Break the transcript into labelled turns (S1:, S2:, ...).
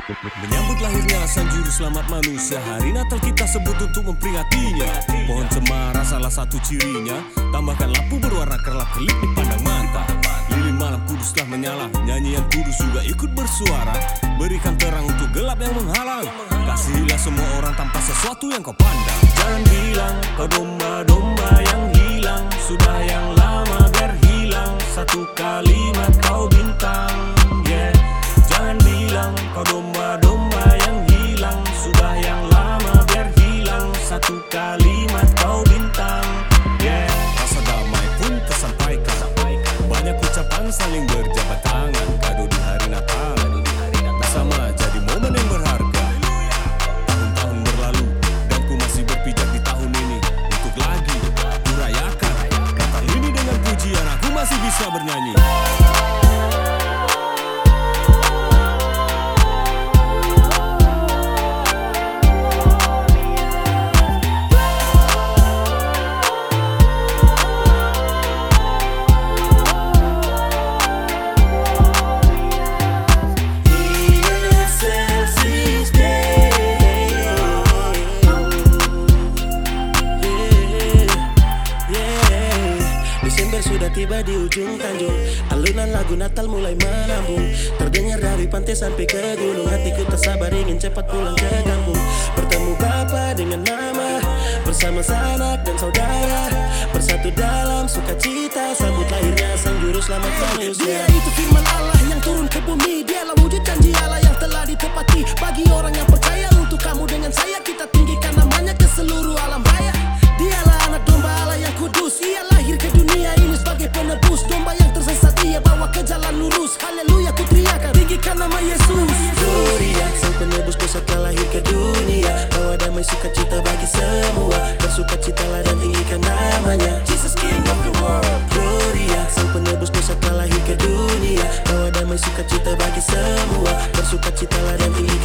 S1: Menyambut lahirnya sang juru selamat manusia, hari Natal kita sebut untuk memperingatinya. Pohon cemara salah satu cirinya, tambahkan lampu berwarna kerlap-kerlip di pandang mata. Lilin malam kudus telah menyala, nyanyian kudus juga ikut bersuara. Berikan terang untuk gelap yang menghalang, kasihilah semua orang tanpa sesuatu yang kau pandang. Jangan bilang kau domba-domba yang hilang, sudah yang lama berhilang. Satu kalimat kau bintang, yeah. Jangan bilang kau domba-domba yang hilang, sudah yang lama berhilang. Satu kalimat kau bintang, yeah. Rasa damai pun tersampaikan, banyak ucapan saling berjabat tangan. Kado di hari Natal bersama jadi momen yang berharga. Tahun-tahun berlalu dan ku masih berpijak di tahun ini untuk lagi ku rayakan. Natal ini dengan pujian aku masih bisa bernyanyi.
S2: Desember sudah tiba di ujung tanjung, alunan lagu Natal mulai menambung. Terdengar dari pantai sampai ke gunung, hatiku tak sabar ingin cepat pulang ke kampung. Bertemu Bapa dengan Mama, bersama sanak dan saudara, bersatu dalam sukacita, sambut lahirnya sang juru selamat manusia.
S3: Dia itu firman Allah yang turun ke bumi, dialah wujud janji Allah yang telah ditepati. Bagi orang yang percaya, untuk kamu dengan saya, kita tinggikan namanya ke seluruh alam raya. Dialah anak domba Allah yang kudus, ia lahir ke dunia ini sebagai penebus. Domba yang tersesat ia bawa ke jalan lurus. Haleluya, ku teriakan, tinggikan nama Yesus.
S2: Gloria, sang penebus dosa telah lahir ke dunia, bawa damai sukacita bagi semua. Bersukacitalah dan tinggikan namanya, Jesus King of the world. Gloria, sang penebus dosa telah lahir ke dunia, bawa damai sukacita bagi semua. Bersukacitalah dan tinggikan